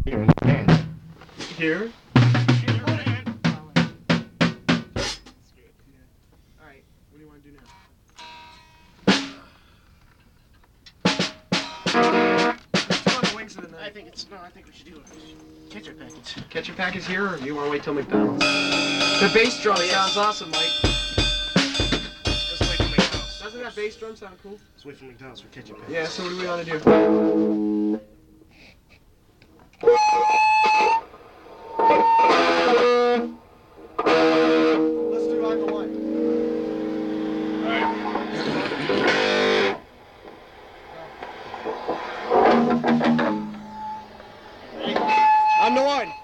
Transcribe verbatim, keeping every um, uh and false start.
Here in the hand. Here? I think it's no. I think we should do a catcher package. Catcher package here, or you want to wait till McDonald's? The bass drum Oh, yes. sounds awesome, Mike. Let's wait for McDonald's. Doesn't that bass drum sound cool? Let's wait for McDonald's for catcher package. Yeah. So what do we want to do? Let's do Rock the One. I'm the one.